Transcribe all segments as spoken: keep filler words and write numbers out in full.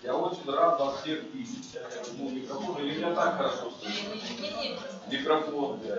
Я очень рад вас всех видеть. Ну, микрофон, или меня так хорошо слышно? Микрофон, да.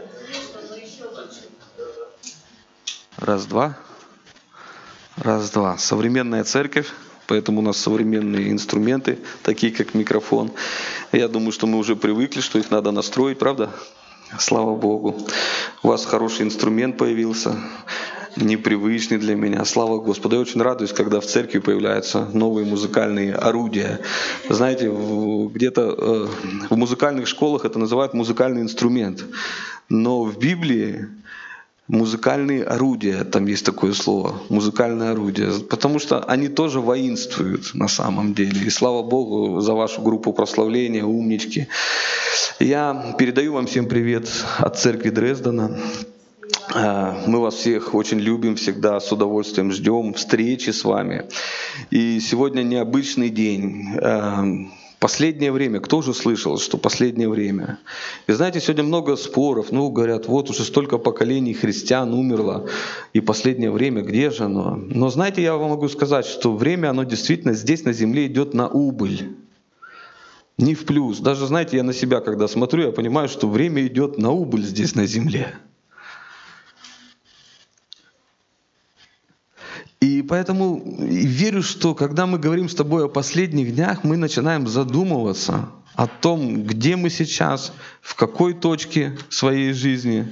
Раз, два. Раз, два. Современная церковь, поэтому у нас современные инструменты, такие как микрофон. Я думаю, что мы уже привыкли, что их надо настроить, правда? Слава Богу. У вас хороший инструмент появился, непривычный для меня. Слава Господу. Я очень радуюсь, когда в церкви появляются новые музыкальные орудия. Знаете, где-то в музыкальных школах это называют музыкальный инструмент. Но в Библии музыкальные орудия, там есть такое слово, музыкальные орудия, потому что они тоже воинствуют на самом деле. И слава Богу за вашу группу прославления, умнички. Я передаю вам всем привет от церкви Дрездена. Мы вас всех очень любим, всегда с удовольствием ждем встречи с вами. И сегодня необычный день. Последнее время, кто уже слышал, что последнее время? И знаете, сегодня много споров, ну, говорят, вот уже столько поколений христиан умерло, и последнее время, где же оно? Но знаете, я вам могу сказать, что время, оно действительно здесь на земле идет на убыль, не в плюс. Даже, знаете, я на себя, когда смотрю, я понимаю, что время идет на убыль здесь на земле. И поэтому верю, что когда мы говорим с тобой о последних днях, мы начинаем задумываться о том, где мы сейчас, в какой точке своей жизни.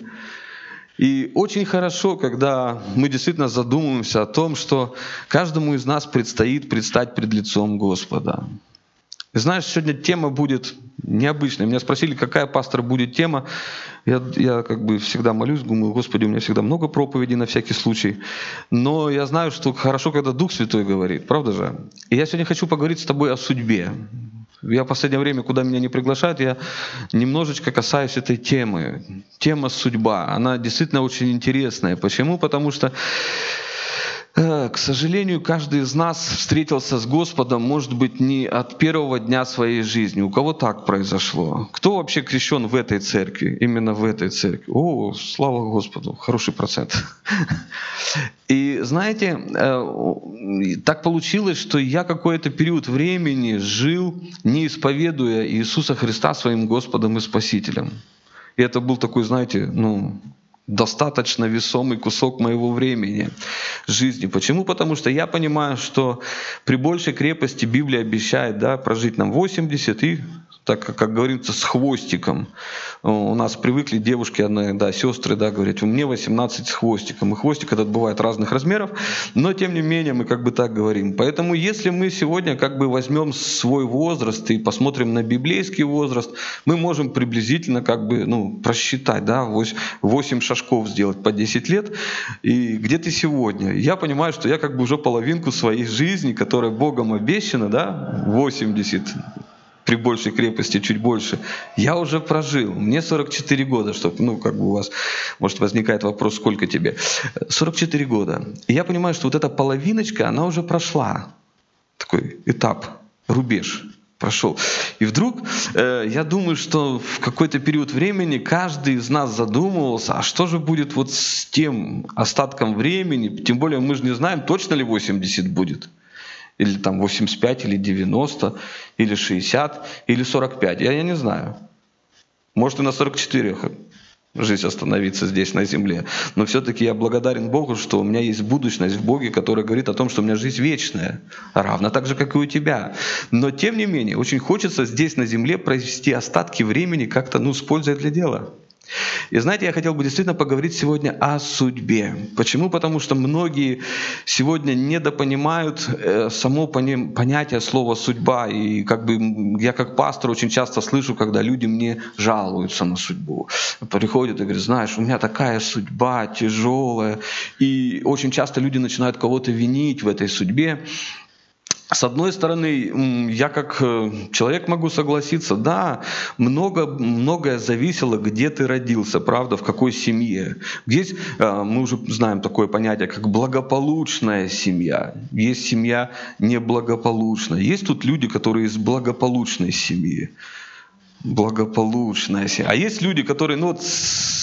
И очень хорошо, когда мы действительно задумываемся о том, что каждому из нас предстоит предстать пред лицом Господа. И знаешь, сегодня тема будет необычная. Меня спросили, какая, пастор, будет тема. Я, я как бы всегда молюсь, думаю, Господи, у меня всегда много проповедей на всякий случай. Но я знаю, что хорошо, когда Дух Святой говорит, правда же? И я сегодня хочу поговорить с тобой о судьбе. Я в последнее время, куда меня не приглашают, я немножечко касаюсь этой темы. Тема судьба, она действительно очень интересная. Почему? Потому что к сожалению, каждый из нас встретился с Господом, может быть, не от первого дня своей жизни. У кого так произошло? Кто вообще крещен в этой церкви? Именно в этой церкви? О, слава Господу, хороший процент. И знаете, так получилось, что я какой-то период времени жил, не исповедуя Иисуса Христа своим Господом и Спасителем. И это был такой, знаете, ну... достаточно весомый кусок моего времени жизни. Почему? Потому что я понимаю, что при большей крепости Библия обещает, да, прожить нам восемьдесят и, так как говорится, с хвостиком. У нас привыкли девушки, да, сестры, да, говорят, у меня восемнадцать с хвостиком. И хвостик этот бывает разных размеров, но тем не менее мы как бы так говорим. Поэтому если мы сегодня как бы возьмем свой возраст и посмотрим на библейский возраст, мы можем приблизительно как бы, ну, просчитать, да, восемь шажков сделать по десять лет. И где ты сегодня? Я понимаю, что я как бы уже половинку своей жизни, которая Богом обещана, да, восемьдесят, при большей крепости чуть больше, я уже прожил. Мне сорок четыре года, чтобы, ну, как бы у вас, может, возникает вопрос, сколько тебе? сорок четыре года. И я понимаю, что вот эта половиночка, она уже прошла. Такой этап, рубеж прошел. И вдруг э, я думаю, что в какой-то период времени каждый из нас задумывался, а что же будет вот с тем остатком времени, тем более мы же не знаем, точно ли восемьдесят будет. Или там восемьдесят пять, или девяносто, или шестьдесят, или сорок пять. Я, я не знаю. Может и на сорок четыре жизнь остановиться здесь на земле. Но все-таки я благодарен Богу, что у меня есть будущность в Боге, которая говорит о том, что у меня жизнь вечная. Равно так же, как и у тебя. Но тем не менее, очень хочется здесь на земле провести остатки времени как-то, ну, с пользой для дела. И знаете, я хотел бы действительно поговорить сегодня о судьбе. Почему? Потому что многие сегодня недопонимают само понятие слова «судьба». И как бы я как пастор очень часто слышу, когда люди мне жалуются на судьбу. Приходят и говорят, знаешь, у меня такая судьба тяжелая. И очень часто люди начинают кого-то винить в этой судьбе. С одной стороны, я как человек могу согласиться, да, много, многое зависело, где ты родился, правда, в какой семье. Здесь мы уже знаем такое понятие, как благополучная семья. Есть семья неблагополучная. Есть тут люди, которые из благополучной семьи. Благополучная семья. А есть люди, которые, ну вот,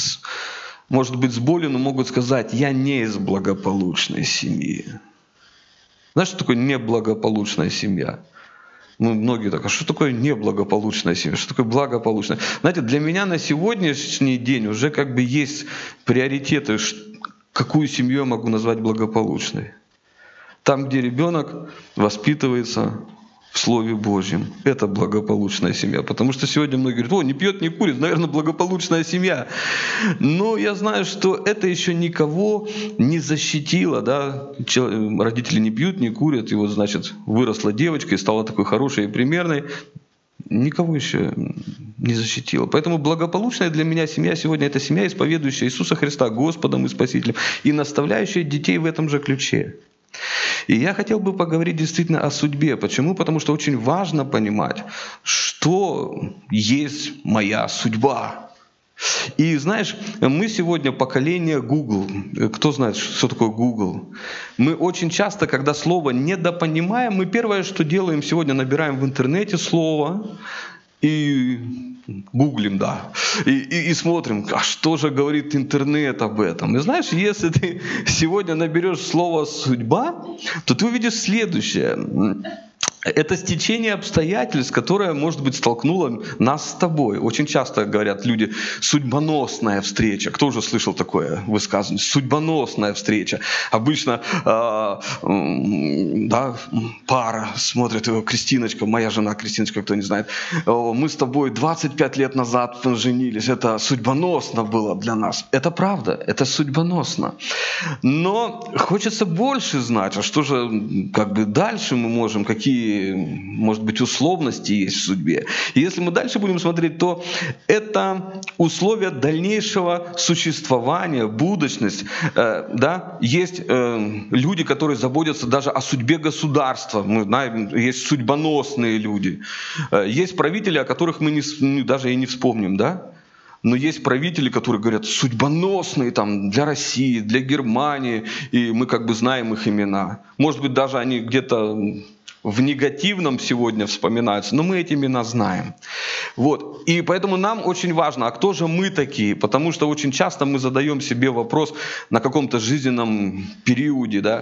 может быть, с болью, но могут сказать, я не из благополучной семьи. Знаешь, что такое неблагополучная семья? Ну, многие так, а что такое неблагополучная семья? Что такое благополучная? Знаете, для меня на сегодняшний день уже как бы есть приоритеты, какую семью я могу назвать благополучной. Там, где ребенок воспитывается в Слове Божьем. Это благополучная семья. Потому что сегодня многие говорят, о, не пьет, не курит, наверное, благополучная семья. Но я знаю, что это еще никого не защитило. Да? Родители не пьют, не курят, и вот, значит, выросла девочка и стала такой хорошей и примерной. Никого еще не защитило. Поэтому благополучная для меня семья сегодня — это семья, исповедующая Иисуса Христа Господом и Спасителем, и наставляющая детей в этом же ключе. И я хотел бы поговорить действительно о судьбе. Почему? Потому что очень важно понимать, что есть моя судьба. И знаешь, мы сегодня поколение Google. Кто знает, что такое Google? Мы очень часто, когда слово недопонимаем, мы первое, что делаем сегодня, набираем в интернете слово и гуглим, да, и, и, и смотрим, а что же говорит интернет об этом. И знаешь, если ты сегодня наберешь слово «судьба», то ты увидишь следующее. Это стечение обстоятельств, которое, может быть, столкнуло нас с тобой. Очень часто говорят люди «судьбоносная встреча». Кто уже слышал такое высказывание? «Судьбоносная встреча». Обычно э, э, да, пара смотрит его, Кристиночка, моя жена Кристиночка, кто не знает. Мы с тобой двадцать пять лет назад женились. Это судьбоносно было для нас. Это правда, это судьбоносно. Но хочется больше знать, а что же как бы дальше мы можем, какие, может быть, условности есть в судьбе. И если мы дальше будем смотреть, то это условия дальнейшего существования, будущность. Э, да? Есть э, люди, которые заботятся даже о судьбе государства. Мы знаем, есть судьбоносные люди. Э, есть правители, о которых мы не, даже и не вспомним, да? Но есть правители, которые говорят, судьбоносные там, для России, для Германии, и мы как бы знаем их имена. Может быть, даже они где-то в негативном сегодня вспоминаются, но мы эти имена знаем. Вот. И поэтому нам очень важно, а кто же мы такие? Потому что очень часто мы задаем себе вопрос на каком-то жизненном периоде, да,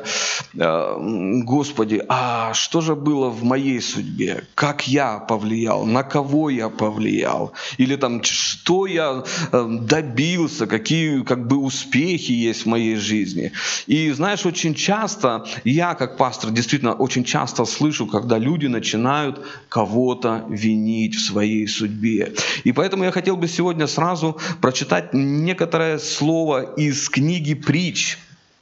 Господи, а что же было в моей судьбе? Как я повлиял? На кого я повлиял? Или там, что я добился? Какие как бы успехи есть в моей жизни? И знаешь, очень часто, я как пастор действительно очень часто слышу, Слышу, когда люди начинают кого-то винить в своей судьбе. И поэтому я хотел бы сегодня сразу прочитать некоторое слово из книги «Притч».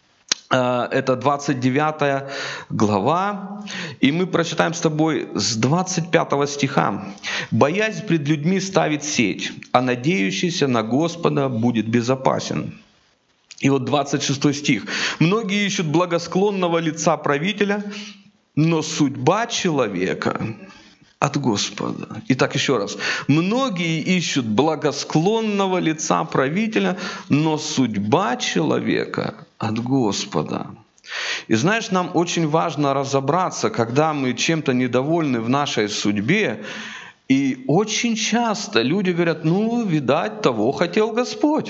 Это двадцать девятая глава, и мы прочитаем с тобой с двадцать пятого стиха. «Боязнь пред людьми ставит сеть, а надеющийся на Господа будет безопасен». И вот двадцать шестой стих. «Многие ищут благосклонного лица правителя, но судьба человека от Господа». Итак, еще раз. Многие ищут благосклонного лица правителя, но судьба человека от Господа. И знаешь, нам очень важно разобраться, когда мы чем-то недовольны в нашей судьбе, и очень часто люди говорят, ну, видать, того хотел Господь.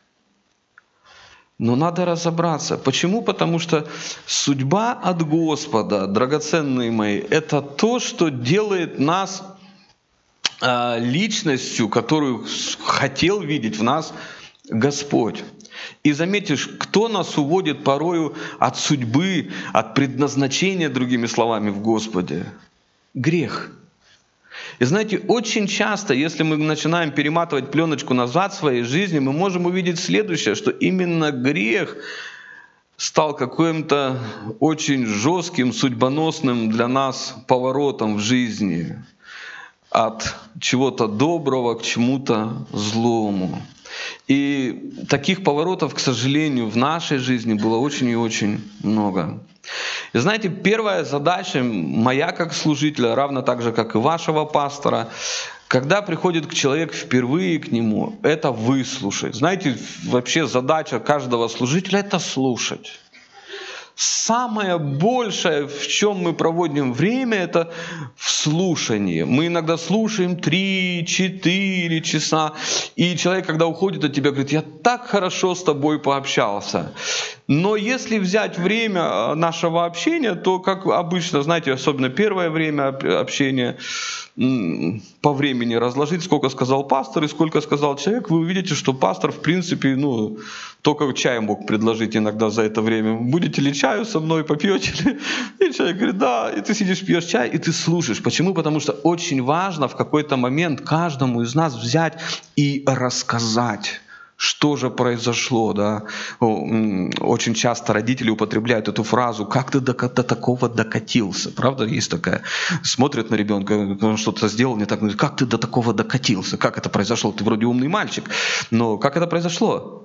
Но надо разобраться. Почему? Потому что судьба от Господа, драгоценные мои, это то, что делает нас э, личностью, которую хотел видеть в нас Господь. И заметишь, кто нас уводит порою от судьбы, от предназначения, другими словами, в Господе? Грех. И знаете, очень часто, если мы начинаем перематывать пленочку назад в своей жизни, мы можем увидеть следующее, что именно грех стал каким-то очень жестким, судьбоносным для нас поворотом в жизни. От чего-то доброго к чему-то злому. И таких поворотов, к сожалению, в нашей жизни было очень и очень много. И знаете, первая задача моя как служителя, равно так же, как и вашего пастора, когда приходит к человеку впервые к нему, это выслушать. Знаете, вообще задача каждого служителя — это слушать. Самое большее, в чем мы проводим время, это в слушании. Мы иногда слушаем три-четыре часа, и человек, когда уходит от тебя, говорит, я так хорошо с тобой пообщался. Но если взять время нашего общения, то, как обычно, знаете, особенно первое время общения, по времени разложить, сколько сказал пастор и сколько сказал человек, вы увидите, что пастор, в принципе, ну, только чай мог предложить иногда за это время. Будете ли чаю со мной, попьете ли? И человек говорит, да, и ты сидишь, пьешь чай, и ты слушаешь. Почему? Потому что очень важно в какой-то момент каждому из нас взять и рассказать, что же произошло, да? Очень часто родители употребляют эту фразу: «Как ты до, до такого докатился?» Правда, есть такая. Смотрят на ребенка, он что-то сделал не так, говорит: «Как ты до такого докатился? Как это произошло? Ты вроде умный мальчик, но как это произошло?»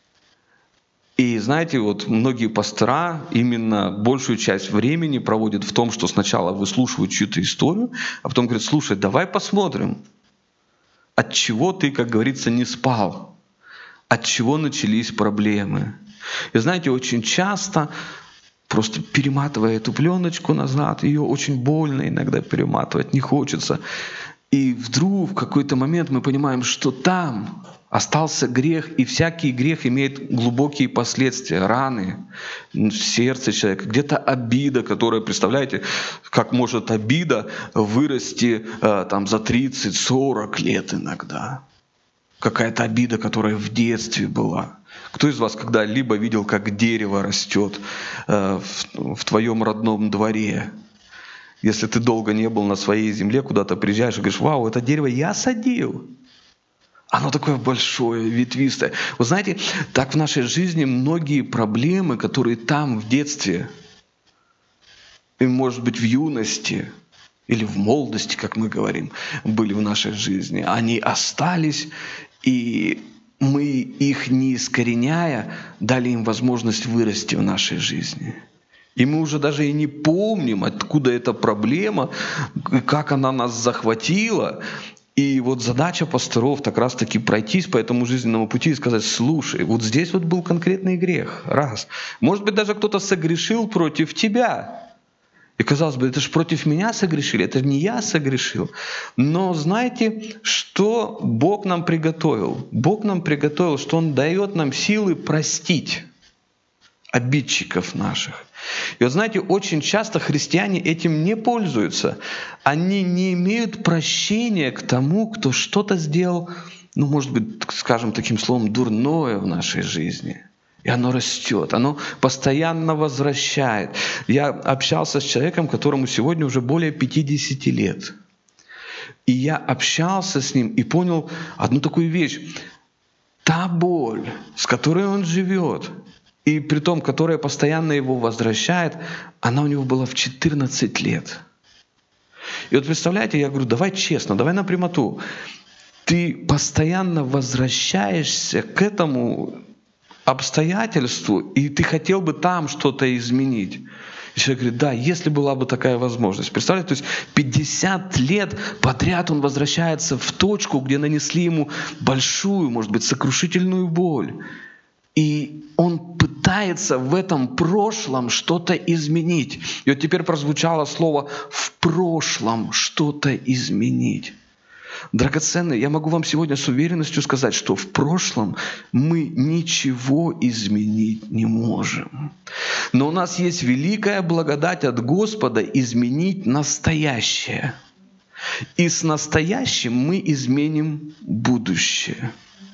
И знаете, вот многие пастора именно большую часть времени проводят в том, что сначала выслушивают чью-то историю, а потом говорят: «Слушай, давай посмотрим, от чего ты, как говорится, не спал». От чего начались проблемы. И знаете, очень часто, просто перематывая эту пленочку назад, ее очень больно иногда перематывать, не хочется. И вдруг в какой-то момент мы понимаем, что там остался грех, и всякий грех имеет глубокие последствия, раны в сердце человека, где-то обида, которая, представляете, как может обида вырасти там, за тридцать-сорок лет иногда. Какая-то обида, которая в детстве была. Кто из вас когда-либо видел, как дерево растет э, в, в твоем родном дворе? Если ты долго не был на своей земле, куда-то приезжаешь и говоришь: «Вау, это дерево я садил». Оно такое большое, ветвистое. Вы знаете, так в нашей жизни многие проблемы, которые там в детстве, и, может быть, в юности, или в молодости, как мы говорим, были в нашей жизни, они остались, и мы их, не искореняя, дали им возможность вырасти в нашей жизни. И мы уже даже и не помним, откуда эта проблема, как она нас захватила. И вот задача пасторов так раз таки пройтись по этому жизненному пути и сказать: слушай, вот здесь вот был конкретный грех, раз. Может быть, даже кто-то согрешил против тебя. И казалось бы, это же против меня согрешили, это не я согрешил. Но знаете, что Бог нам приготовил? Бог нам приготовил, что Он дает нам силы простить обидчиков наших. И вот знаете, очень часто христиане этим не пользуются. Они не имеют прощения к тому, кто что-то сделал, ну, может быть, скажем таким словом, дурное в нашей жизни. И оно растет, оно постоянно возвращает. Я общался с человеком, которому сегодня уже более пятидесяти лет. И я общался с ним и понял одну такую вещь. Та боль, с которой он живет, и при том, которая постоянно его возвращает, она у него была в четырнадцать лет. И вот представляете, я говорю: давай честно, давай на прямоту. Ты постоянно возвращаешься к этому обстоятельству, и ты хотел бы там что-то изменить. И человек говорит: да, если была бы такая возможность. Представляете, то есть пятьдесят лет подряд он возвращается в точку, где нанесли ему большую, может быть, сокрушительную боль. И он пытается в этом прошлом что-то изменить. И вот теперь прозвучало слово «в прошлом что-то изменить». Драгоценные, я могу вам сегодня с уверенностью сказать, что в прошлом мы ничего изменить не можем. Но у нас есть великая благодать от Господа изменить настоящее. И с настоящим мы изменим будущее.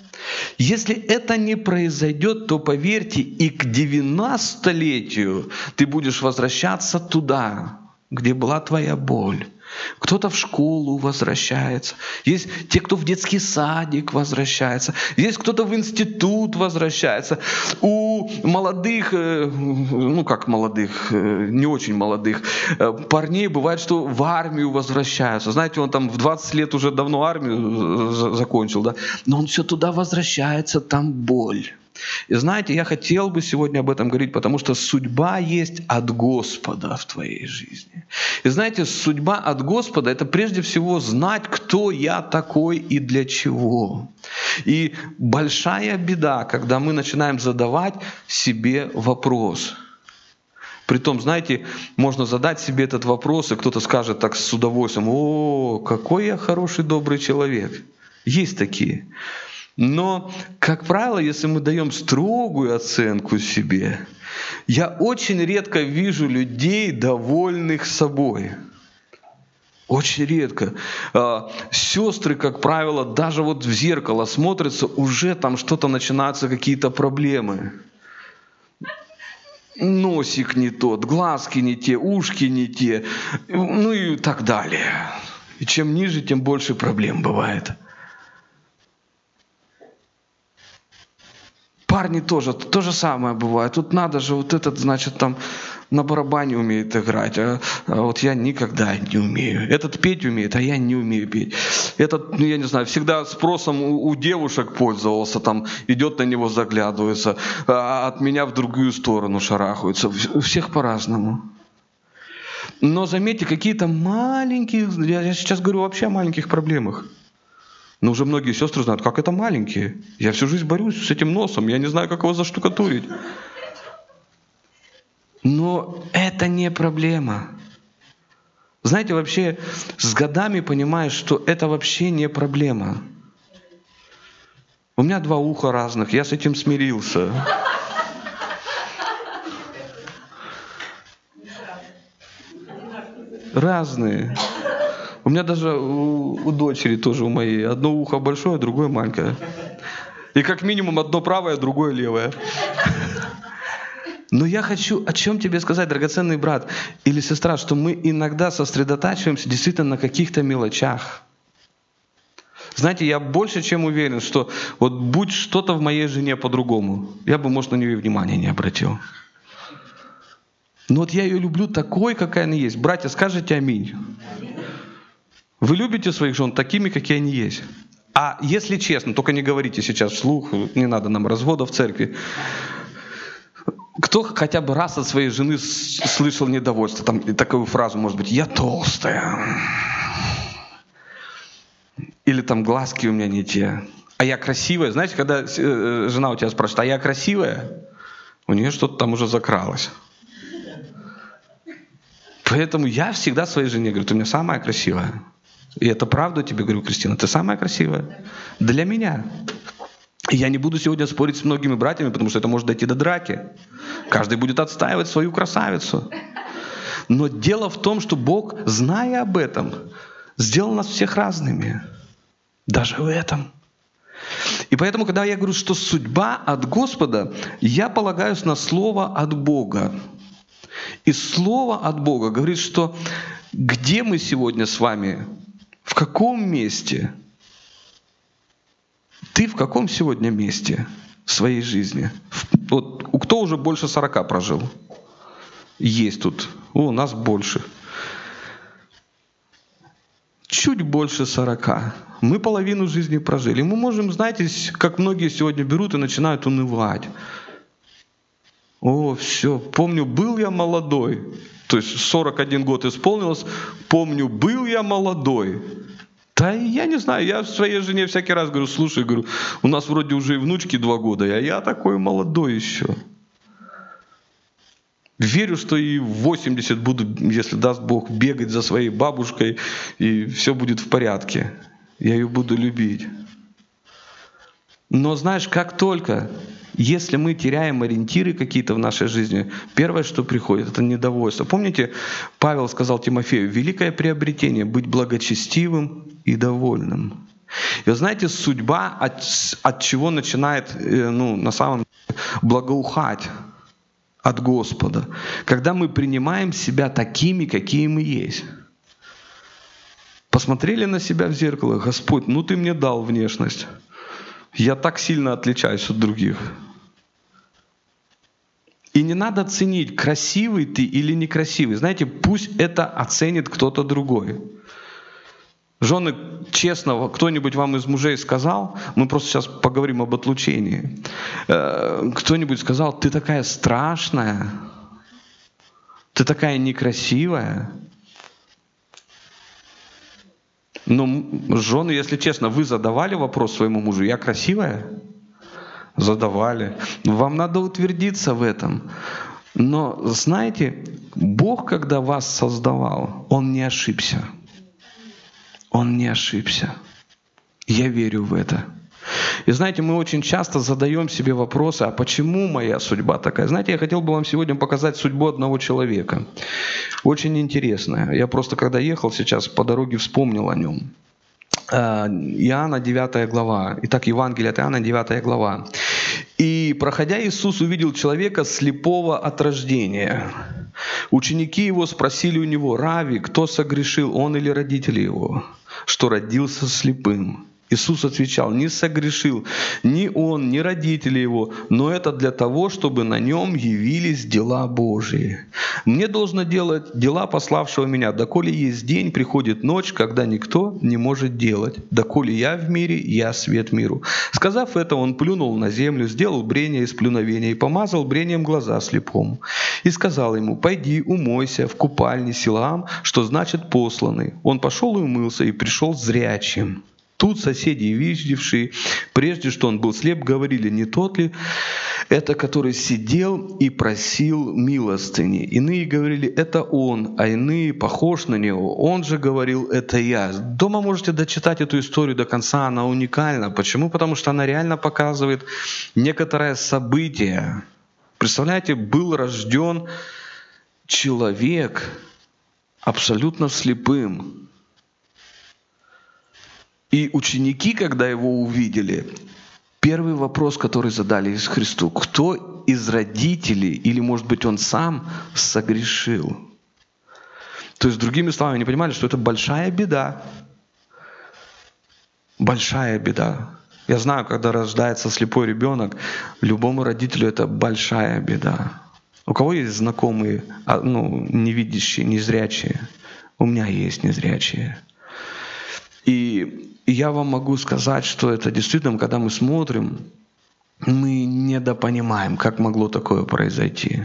Если это не произойдет, то поверьте, и к девяностолетию ты будешь возвращаться туда, где была твоя боль. Кто-то в школу возвращается. Есть те, кто в детский садик возвращается. Есть кто-то в институт возвращается. У молодых, ну как молодых, не очень молодых парней бывает, что в армию возвращаются. Знаете, он там в двадцать лет уже давно армию закончил, да? Но он все туда возвращается, там боль. И знаете, я хотел бы сегодня об этом говорить, потому что судьба есть от Господа в твоей жизни. И знаете, судьба от Господа — это прежде всего знать, кто я такой и для чего. И большая беда, когда мы начинаем задавать себе вопрос. Притом, знаете, можно задать себе этот вопрос, и кто-то скажет так с удовольствием: «О, какой я хороший, добрый человек». Есть такие. Но, как правило, если мы даем строгую оценку себе, я очень редко вижу людей, довольных собой. Очень редко. Сестры, как правило, даже вот в зеркало смотрятся, уже там что-то начинаются, какие-то проблемы. Носик не тот, глазки не те, ушки не те, ну и так далее. И чем ниже, тем больше проблем бывает. Парни тоже, то же самое бывает. Тут надо же, вот этот, значит, там на барабане умеет играть, а, а вот я никогда не умею. Этот петь умеет, а я не умею петь. Этот, ну я не знаю, всегда спросом у, у девушек пользовался, там идет на него, заглядывается, а от меня в другую сторону шарахаются. У всех по-разному. Но заметьте, какие-то маленькие, я сейчас говорю вообще о маленьких проблемах. Но уже многие сестры знают, как это маленькие. Я всю жизнь борюсь с этим носом, я не знаю, как его заштукатурить. Но это не проблема. Знаете, вообще с годами понимаешь, что это вообще не проблема. У меня два уха разных, я с этим смирился. Разные. У меня даже у, у дочери тоже, у моей, одно ухо большое, другое маленькое. И как минимум одно правое, другое левое. Но я хочу о чем тебе сказать, драгоценный брат или сестра, что мы иногда сосредотачиваемся действительно на каких-то мелочах. Знаете, я больше чем уверен, что вот будь что-то в моей жене по-другому, я бы, может, на нее и внимания не обратил. Но вот я ее люблю такой, какая она есть. Братья, скажите аминь. Вы любите своих жен такими, какие они есть? А если честно, только не говорите сейчас вслух, не надо нам развода в церкви. Кто хотя бы раз от своей жены слышал недовольство? Там такую фразу, может быть, я толстая. Или там глазки у меня не те. А я красивая. Знаете, когда жена у тебя спрашивает, а я красивая? У нее что-то там уже закралось. Поэтому я всегда своей жене говорю, ты у меня самая красивая. И это правда тебе говорю, Кристина, ты самая красивая. Для меня. И я не буду сегодня спорить с многими братьями, потому что это может дойти до драки. Каждый будет отстаивать свою красавицу. Но дело в том, что Бог, зная об этом, сделал нас всех разными. Даже в этом. И поэтому, когда я говорю, что судьба от Господа, я полагаюсь на слово от Бога. И слово от Бога говорит, что где мы сегодня с вами, в каком месте, ты в каком сегодня месте в своей жизни? Вот кто уже больше сорока прожил? Есть тут. О, у нас больше. Чуть больше сорока. Мы половину жизни прожили. Мы можем, знаете, как многие сегодня берут и начинают унывать. О, все, помню, был я молодой. То есть сорок один год исполнилось. Помню, был я молодой. Да я не знаю, я своей жене всякий раз говорю, слушай, говорю, у нас вроде уже и внучки два года, а я такой молодой еще. Верю, что и в восемьдесят буду, если даст Бог, бегать за своей бабушкой, и все будет в порядке. Я ее буду любить. Но знаешь, как только, если мы теряем ориентиры какие-то в нашей жизни, первое, что приходит, это недовольство. Помните, Павел сказал Тимофею, великое приобретение — быть благочестивым и довольным. И вы знаете, судьба от, от чего начинает, ну, на самом деле, благоухать от Господа, когда мы принимаем себя такими, какие мы есть. Посмотрели на себя в зеркало, Господь, ну ты мне дал внешность. Я так сильно отличаюсь от других. И не надо ценить, красивый ты или некрасивый. Знаете, пусть это оценит кто-то другой. Жены, честно, кто-нибудь вам из мужей сказал, мы просто сейчас поговорим об отлучении, кто-нибудь сказал, ты такая страшная, ты такая некрасивая. Но жены, если честно, вы задавали вопрос своему мужу, я красивая? Задавали. Вам надо утвердиться в этом. Но знаете, Бог, когда вас создавал, Он не ошибся. Он не ошибся. Я верю в это. И знаете, мы очень часто задаем себе вопросы, а почему моя судьба такая? Знаете, я хотел бы вам сегодня показать судьбу одного человека. Очень интересная. Я просто, когда ехал сейчас, по дороге вспомнил о нем. Иоанна девятая глава. Итак, Евангелие от Иоанна девятая глава. «И, проходя, Иисус увидел человека слепого от рождения. Ученики его спросили у него: „Рави, кто согрешил, он или родители его, что родился слепым?“ Иисус отвечал: „Не согрешил ни он, ни родители его, но это для того, чтобы на нем явились дела Божии. Мне должно делать дела пославшего меня, доколе есть день, приходит ночь, когда никто не может делать. Доколе я в мире, я свет миру“. Сказав это, он плюнул на землю, сделал брение из плюновения и помазал брением глаза слепому. И сказал ему: „Пойди, умойся в купальне Силаам“, что значит посланный. Он пошел и умылся, и пришел зрячим. Тут соседи, видевшие прежде, что он был слеп, говорили: „Не тот ли это, который сидел и просил милостыни?“ Иные говорили: „Это он“, а иные: „Похож на него“. Он же говорил: „Это я“. Дома можете дочитать эту историю до конца, она уникальна. Почему? Потому что она реально показывает некоторое событие. Представляете, был рожден человек абсолютно слепым. И ученики, когда его увидели, первый вопрос, который задали Иисусу Христу: кто из родителей, или, может быть, он сам согрешил? То есть, другими словами, они понимали, что это большая беда. Большая беда. Я знаю, когда рождается слепой ребенок, любому родителю это большая беда. У кого есть знакомые, ну, невидящие, незрячие? У меня есть незрячие. И я вам могу сказать, что это действительно, когда мы смотрим, мы недопонимаем, как могло такое произойти.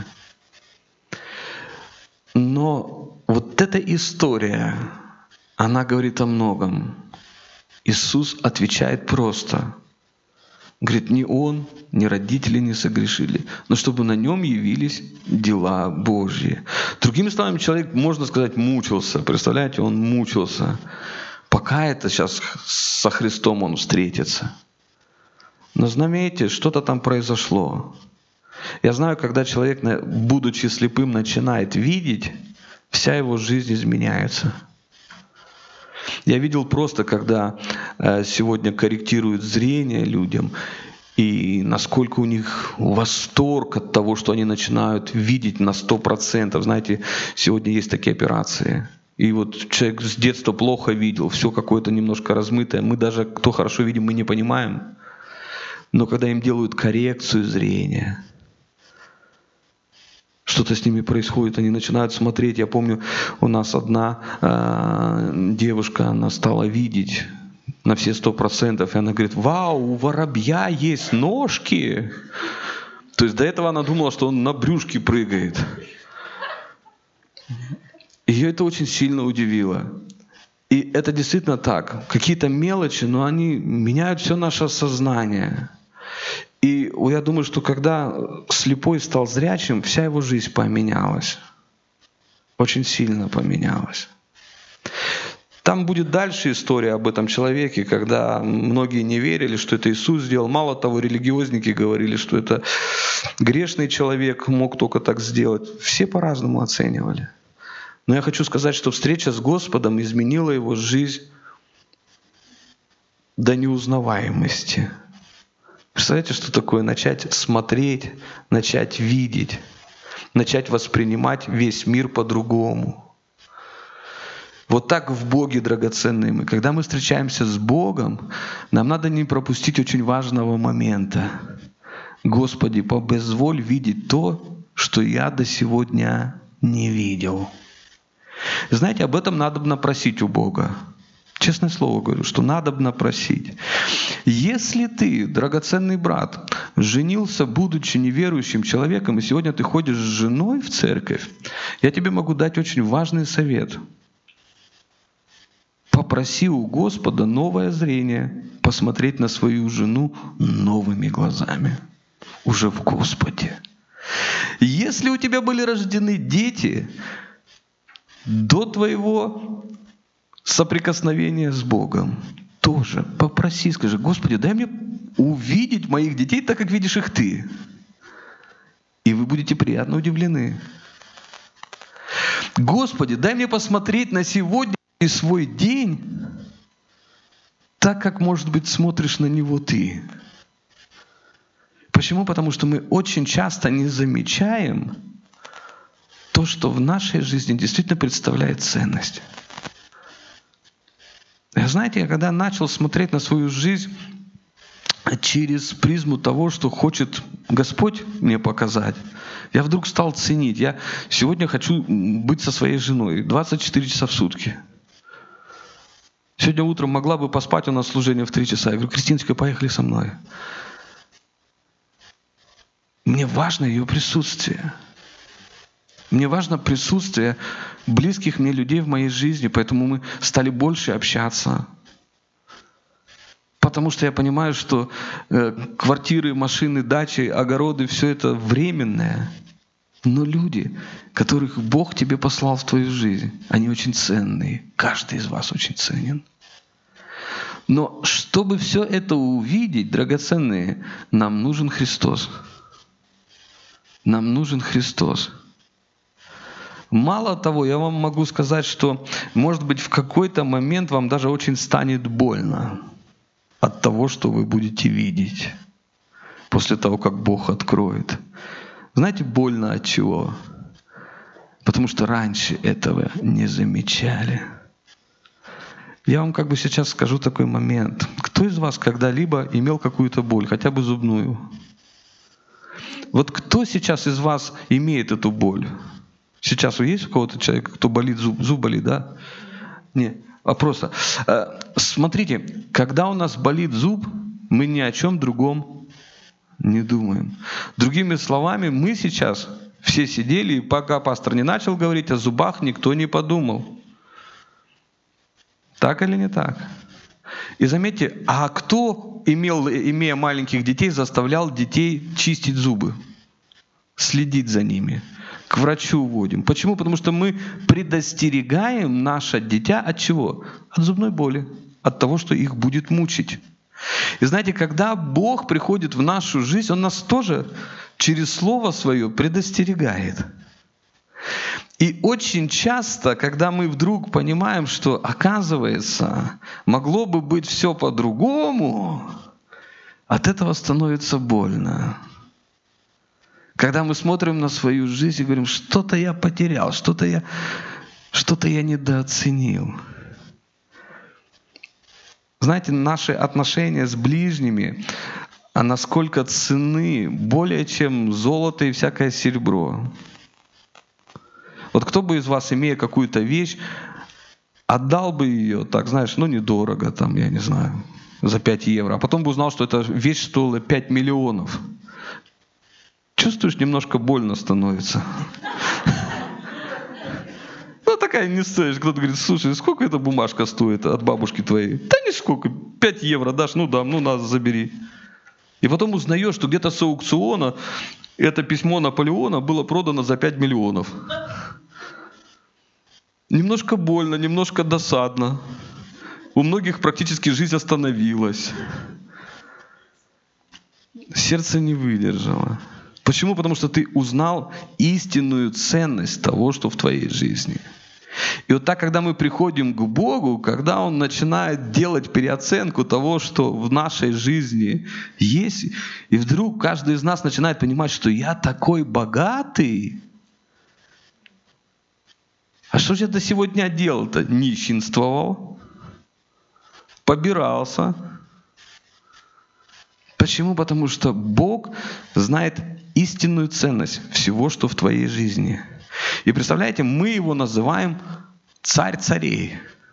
Но вот эта история, она говорит о многом. Иисус отвечает просто. Говорит, ни он, ни родители не согрешили, но чтобы на нем явились дела Божьи. Другими словами, человек, можно сказать, мучился. Представляете, он мучился. Пока это сейчас со Христом он встретится. Но заметьте, что-то там произошло. Я знаю, когда человек, будучи слепым, начинает видеть, вся его жизнь изменяется. Я видел просто, когда сегодня корректируют зрение людям, и насколько у них восторг от того, что они начинают видеть на сто процентов. Знаете, сегодня есть такие операции. И вот человек с детства плохо видел, все какое-то немножко размытое. Мы даже, кто хорошо видим, мы не понимаем. Но когда им делают коррекцию зрения, что-то с ними происходит, они начинают смотреть. Я помню, у нас одна э, девушка, она стала видеть на все сто процентов, и она говорит: «Вау, у воробья есть ножки!» То есть до этого она думала, что он на брюшке прыгает. Ее это очень сильно удивило. И это действительно так. Какие-то мелочи, но они меняют все наше сознание. И я думаю, что когда слепой стал зрячим, вся его жизнь поменялась. Очень сильно поменялась. Там будет дальше история об этом человеке, когда многие не верили, что это Иисус сделал. Мало того, религиозники говорили, что это грешный человек мог только так сделать. Все по-разному оценивали. Но я хочу сказать, что встреча с Господом изменила его жизнь до неузнаваемости. Представляете, что такое начать смотреть, начать видеть, начать воспринимать весь мир по-другому. Вот так в Боге драгоценные мы. Когда мы встречаемся с Богом, нам надо не пропустить очень важного момента. Господи, позволь видеть то, что я до сегодня не видел. Знаете, об этом надобно просить у Бога. Честное слово говорю, что надобно просить. Если ты, драгоценный брат, женился, будучи неверующим человеком, и сегодня ты ходишь с женой в церковь, я тебе могу дать очень важный совет. Попроси у Господа новое зрение, посмотреть на свою жену новыми глазами, уже в Господе. Если у тебя были рождены дети, до твоего соприкосновения с Богом тоже попроси, скажи: Господи, дай мне увидеть моих детей так, как видишь их ты. И вы будете приятно удивлены. Господи, дай мне посмотреть на сегодня и свой день так, как, может быть, смотришь на него ты. Почему? Потому что мы очень часто не замечаем то, что в нашей жизни действительно представляет ценность. Знаете, я когда начал смотреть на свою жизнь через призму того, что хочет Господь мне показать, я вдруг стал ценить. Я сегодня хочу быть со своей женой двадцать четыре часа в сутки. Сегодня утром могла бы поспать, у нас служение в три часа. Я говорю: Кристиночка, поехали со мной. Мне важно ее присутствие. Мне важно присутствие близких мне людей в моей жизни, поэтому мы стали больше общаться. Потому что я понимаю, что э, квартиры, машины, дачи, огороды, все это временное. Но люди, которых Бог тебе послал в твою жизнь, они очень ценные. Каждый из вас очень ценен. Но чтобы все это увидеть, драгоценные, нам нужен Христос. Нам нужен Христос. Мало того, я вам могу сказать, что, может быть, в какой-то момент вам даже очень станет больно от того, что вы будете видеть после того, как Бог откроет. Знаете, больно от чего? Потому что раньше этого не замечали. Я вам как бы сейчас скажу такой момент. Кто из вас когда-либо имел какую-то боль, хотя бы зубную? Вот кто сейчас из вас имеет эту боль? Сейчас есть у кого-то человек, кто болит, зуб, зуб болит, да? Не, а просто. Э, смотрите, когда у нас болит зуб, мы ни о чем другом не думаем. Другими словами, мы сейчас все сидели, и пока пастор не начал говорить о зубах, никто не подумал. Так или не так? И заметьте, а кто, имел, имея маленьких детей, заставлял детей чистить зубы, следить за ними, к врачу водим? Почему? Потому что мы предостерегаем наше дитя от чего? От зубной боли, от того, что их будет мучить. И знаете, когда Бог приходит в нашу жизнь, Он нас тоже через Слово Свое предостерегает. И очень часто, когда мы вдруг понимаем, что, оказывается, могло бы быть все по-другому, от этого становится больно. Когда мы смотрим на свою жизнь и говорим: что-то я потерял, что-то я, что-то я недооценил. Знаете, наши отношения с ближними, а насколько ценны более чем золото и всякое серебро. Вот кто бы из вас, имея какую-то вещь, отдал бы ее, так, знаешь, ну недорого, там, я не знаю, за пять евро, а потом бы узнал, что эта вещь стоила пять миллионов. Чувствуешь, немножко больно становится. Ну, такая не стоишь. Кто-то говорит: слушай, сколько эта бумажка стоит от бабушки твоей? Да нисколько, пять евро дашь, ну да, ну на, забери. И потом узнаешь, что где-то с аукциона это письмо Наполеона было продано за пять миллионов. Немножко больно, немножко досадно. У многих практически жизнь остановилась. Сердце не выдержало. Почему? Потому что ты узнал истинную ценность того, что в твоей жизни. И вот так, когда мы приходим к Богу, когда Он начинает делать переоценку того, что в нашей жизни есть, и вдруг каждый из нас начинает понимать, что я такой богатый. А что же я до сегодня делал-то? Нищенствовал, побирался. Почему? Потому что Бог знает истинную ценность всего, что в твоей жизни. И представляете, мы Его называем Царь царей,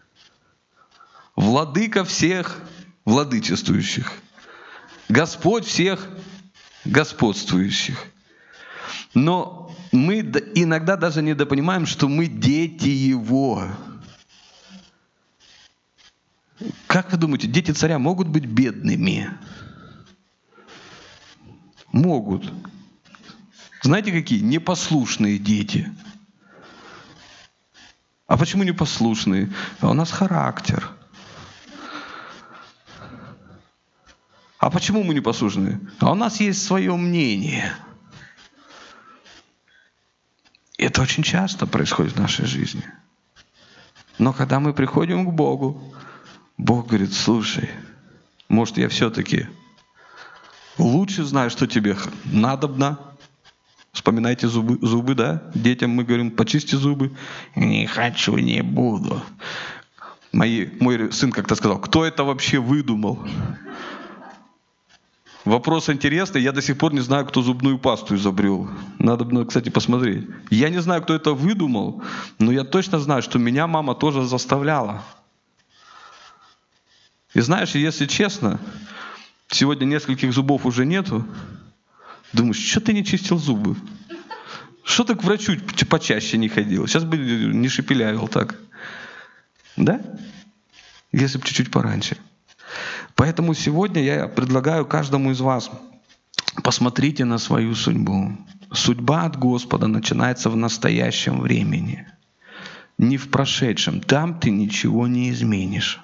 Владыка всех владычествующих, Господь всех господствующих. Но мы иногда даже недопонимаем, что мы дети Его. Как вы думаете, дети царя могут быть бедными? Могут. Знаете, какие? Непослушные дети. А почему непослушные? А у нас характер. А почему мы не послушны? А у нас есть свое мнение. И это очень часто происходит в нашей жизни. Но когда мы приходим к Богу, Бог говорит: слушай, может, я все-таки лучше знаю, что тебе надобно. Вспоминайте зубы, зубы, да? Детям мы говорим: почисти зубы. Не хочу, не буду. Мои, мой сын как-то сказал: кто это вообще выдумал? Вопрос интересный. Я до сих пор не знаю, кто зубную пасту изобрел. Надо, кстати, посмотреть. Я не знаю, кто это выдумал, но я точно знаю, что меня мама тоже заставляла. И знаешь, если честно, сегодня нескольких зубов уже нету. Думаешь, что ты не чистил зубы? Что ты к врачу почаще не ходил? Сейчас бы не шепелявил так. Да? Если бы чуть-чуть пораньше. Поэтому сегодня я предлагаю каждому из вас: посмотрите на свою судьбу. Судьба от Господа начинается в настоящем времени, не в прошедшем. Там ты ничего не изменишь.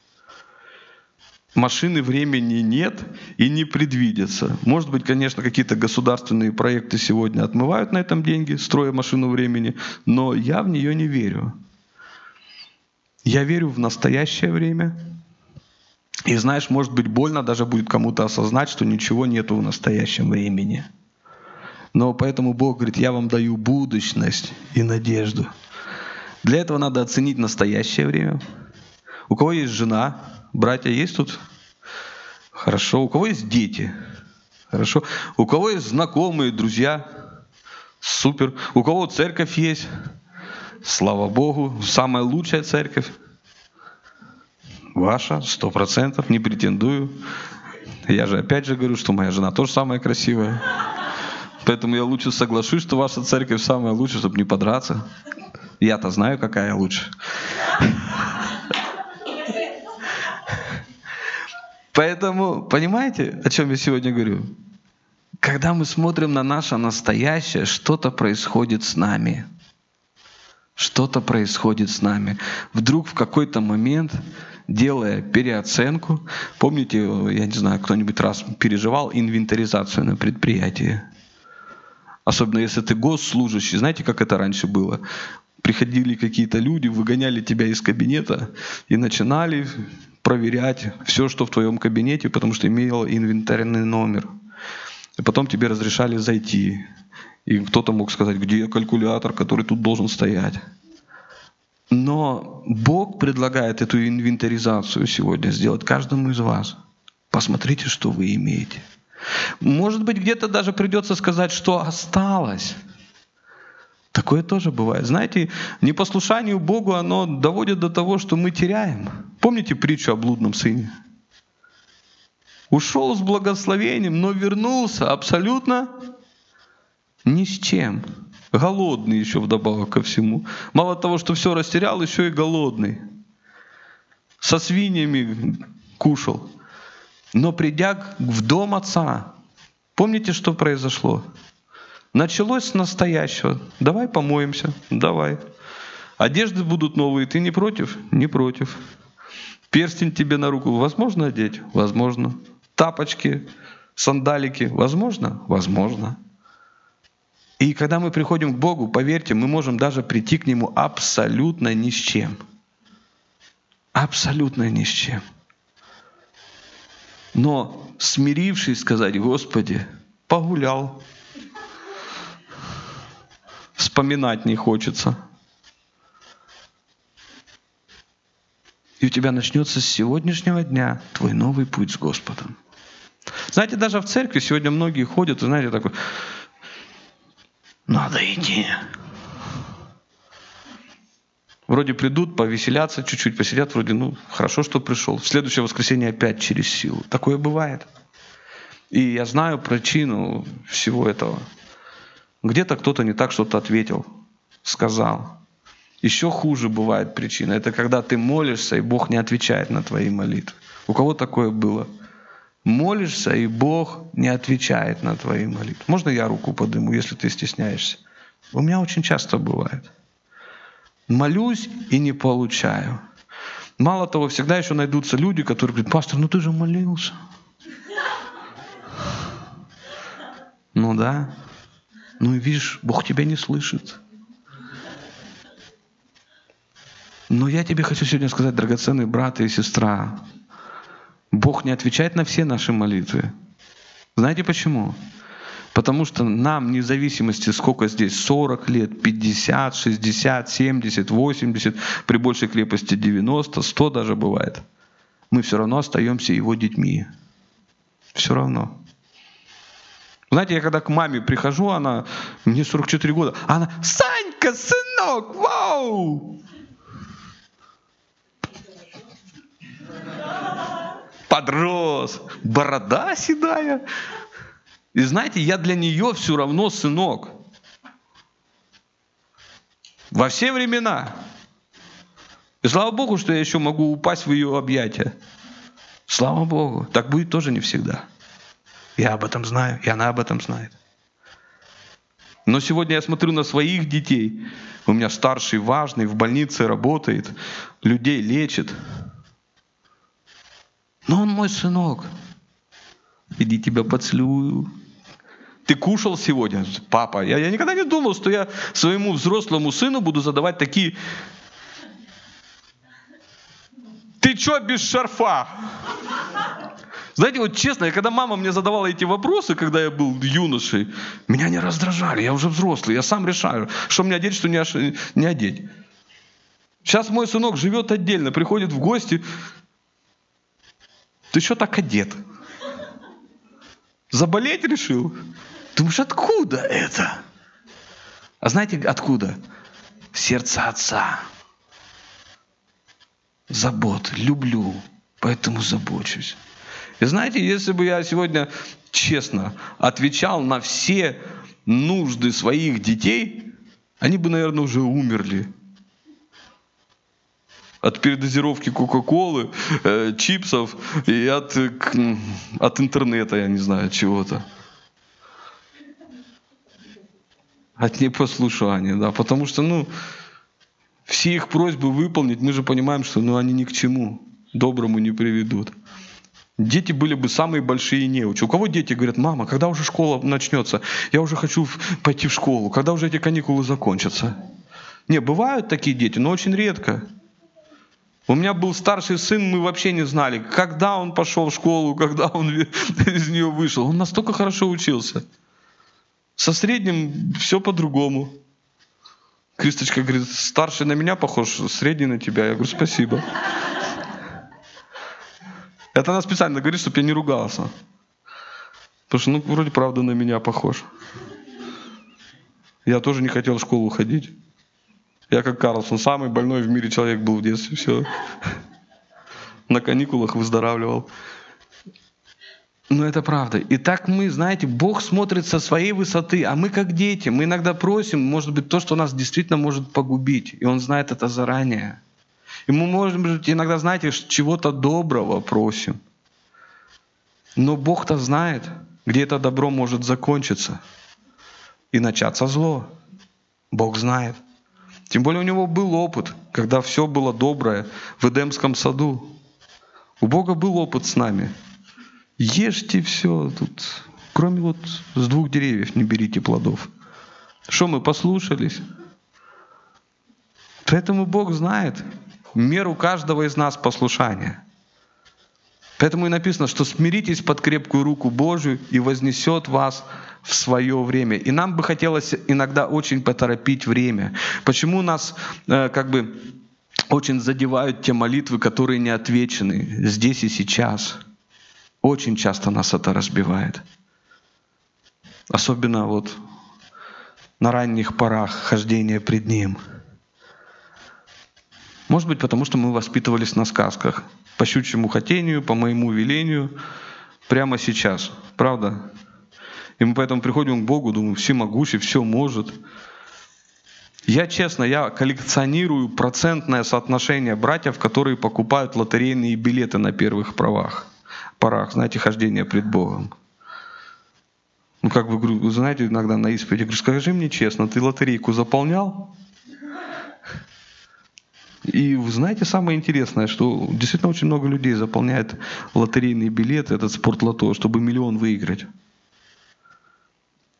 Машины времени нет и не предвидится. Может быть, конечно, какие-то государственные проекты сегодня отмывают на этом деньги, строя машину времени, но я в нее не верю. Я верю в настоящее время. И знаешь, может быть, больно даже будет кому-то осознать, что ничего нету в настоящем времени. Но поэтому Бог говорит: я вам даю будущность и надежду. Для этого надо оценить настоящее время. У кого есть жена? Братья есть тут? Хорошо. У кого есть дети? Хорошо. У кого есть знакомые, друзья? Супер. У кого церковь есть? Слава Богу. Самая лучшая церковь. Ваша, сто процентов, не претендую. Я же опять же говорю, что моя жена тоже самая красивая. Поэтому я лучше соглашусь, что ваша церковь самая лучшая, чтобы не подраться. Я-то знаю, какая лучше. Поэтому, понимаете, о чем я сегодня говорю? Когда мы смотрим на наше настоящее, что-то происходит с нами. Что-то происходит с нами. Вдруг в какой-то момент, делая переоценку, помните, я не знаю, кто-нибудь раз переживал инвентаризацию на предприятии? Особенно если ты госслужащий. Знаете, как это раньше было? Приходили какие-то люди, выгоняли тебя из кабинета и начинали проверять все, что в твоем кабинете, потому что имел инвентарный номер. И потом тебе разрешали зайти. И кто-то мог сказать: где калькулятор, который тут должен стоять. Но Бог предлагает эту инвентаризацию сегодня сделать каждому из вас. Посмотрите, что вы имеете. Может быть, где-то даже придется сказать, что осталось. Такое тоже бывает. Знаете, непослушанию Богу оно доводит до того, что мы теряем. Помните притчу о блудном сыне? Ушел с благословением, но вернулся абсолютно ни с чем. Голодный еще вдобавок ко всему. Мало того, что все растерял, еще и голодный. Со свиньями кушал. Но придя в дом отца, помните, что произошло? Началось с настоящего. Давай помоемся, давай. Одежды будут новые, ты не против? Не против. Перстень тебе на руку возможно одеть? Возможно. Тапочки, сандалики возможно? Возможно. И когда мы приходим к Богу, поверьте, мы можем даже прийти к Нему абсолютно ни с чем. Абсолютно ни с чем. Но смирившись сказать: Господи, погулял. Вспоминать не хочется. И у тебя начнется с сегодняшнего дня твой новый путь с Господом. Знаете, даже в церкви сегодня многие ходят, и знаете, такой: надо идти. Вроде придут, повеселятся чуть-чуть, посидят, вроде, ну, хорошо, что пришел. В следующее воскресенье опять через силу. Такое бывает. И я знаю причину всего этого. Где-то кто-то не так что-то ответил, сказал. Еще хуже бывает причина. Это когда ты молишься, и Бог не отвечает на твои молитвы. У кого такое было? Молишься, и Бог не отвечает на твои молитвы. Можно я руку подниму, если ты стесняешься? У меня очень часто бывает. Молюсь и не получаю. Мало того, всегда еще найдутся люди, которые говорят: пастор, ну ты же молился. Ну да. Ну и видишь, Бог тебя не слышит. Но я тебе хочу сегодня сказать, драгоценный брат и сестра, Бог не отвечает на все наши молитвы. Знаете почему? Потому что нам, вне зависимости, сколько здесь, сорок лет, пятьдесят, шестьдесят, семьдесят, восемьдесят, при большей крепости девяносто, сто даже бывает, мы все равно остаемся Его детьми. Все равно. Знаете, я когда к маме прихожу, она, мне сорок четыре года, она: «Санька, сынок, вау!» Подрос, борода седая. И знаете, я для нее все равно сынок. Во все времена. И слава Богу, что я еще могу упасть в ее объятия. Слава Богу. Так будет тоже не всегда. Я об этом знаю, и она об этом знает. Но сегодня я смотрю на своих детей. У меня старший важный, в больнице работает, людей лечит. Но он мой сынок. Иди, тебя поцелую. Ты кушал сегодня? Папа, я, я никогда не думал, что я своему взрослому сыну буду задавать такие... Ты чё без шарфа? Знаете, вот честно, когда мама мне задавала эти вопросы, когда я был юношей, меня не раздражали. Я уже взрослый, я сам решаю, что мне одеть, что не, ош... не одеть. Сейчас мой сынок живет отдельно, приходит в гости... Ты что так одет? Заболеть решил? Думаешь, откуда это? А знаете, откуда? Сердце отца. Забот, люблю, поэтому забочусь. И знаете, если бы я сегодня честно отвечал на все нужды своих детей, они бы, наверное, уже умерли. От передозировки Кока-Колы, э, чипсов и от, к, от интернета, я не знаю, чего-то. От непослушания, да. Потому что, ну, все их просьбы выполнить, мы же понимаем, что ну, они ни к чему доброму не приведут. Дети были бы самые большие неучи. У кого дети говорят: мама, когда уже школа начнется? Я уже хочу пойти в школу. Когда уже эти каникулы закончатся? Не, бывают такие дети, но очень редко. У меня был старший сын, мы вообще не знали, когда он пошел в школу, когда он из нее вышел. Он настолько хорошо учился. Со средним все по-другому. Кристочка говорит: старший на меня похож, средний на тебя. Я говорю: спасибо. Это она специально говорит, чтобы я не ругался. Потому что, ну, вроде правда на меня похож. Я тоже не хотел в школу ходить. Я как Карлсон, самый больной в мире человек был в детстве. Все. На каникулах выздоравливал. Но это правда. И так мы, знаете, Бог смотрит со своей высоты, а мы как дети. Мы иногда просим, может быть, то, что нас действительно может погубить. И Он знает это заранее. И мы, может быть, иногда, знаете, чего-то доброго просим. Но Бог-то знает, где это добро может закончиться и начаться зло. Бог знает. Тем более у Него был опыт, когда все было доброе в Эдемском саду. У Бога был опыт с нами. Ешьте все тут, кроме вот с двух деревьев не берите плодов. Что, мы послушались? Поэтому Бог знает меру каждого из нас послушания. Поэтому и написано, что смиритесь под крепкую руку Божию и вознесет вас в свое время. И нам бы хотелось иногда очень поторопить время. Почему нас э, как бы очень задевают те молитвы, которые не отвечены здесь и сейчас? Очень часто нас это разбивает. Особенно вот на ранних порах хождения пред Ним. Может быть, потому что мы воспитывались на сказках. По щучьему хотению, по моему велению, прямо сейчас. Правда? И мы поэтому приходим к Богу, думаем: всемогущий, все может. Я честно, я коллекционирую процентное соотношение братьев, которые покупают лотерейные билеты на первых правах, порах, знаете, хождения пред Богом. Ну, как бы, говорю, вы знаете, иногда на исповеди, говорю: скажи мне честно, ты лотерейку заполнял? И вы знаете, самое интересное, что действительно очень много людей заполняет лотерейные билеты, этот спортлото, чтобы миллион выиграть.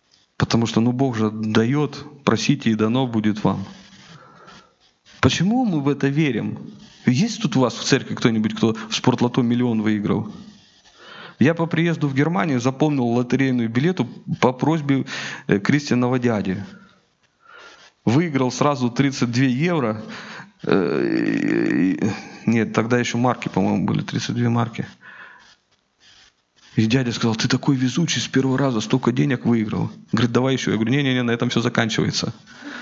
Потому что, ну, Бог же дает, просите, и дано будет вам. Почему мы в это верим? Есть тут у вас в церкви кто-нибудь, кто в спортлото миллион выиграл? Я по приезду в Германию заполнил лотерейную билету по просьбе Кристиного дяди. Выиграл сразу тридцать две евро. Нет, тогда еще марки, по-моему, были, тридцать две марки. И дядя сказал: ты такой везучий, с первого раза столько денег выиграл. Говорит: давай еще. Я говорю: не-не-не, на этом все заканчивается.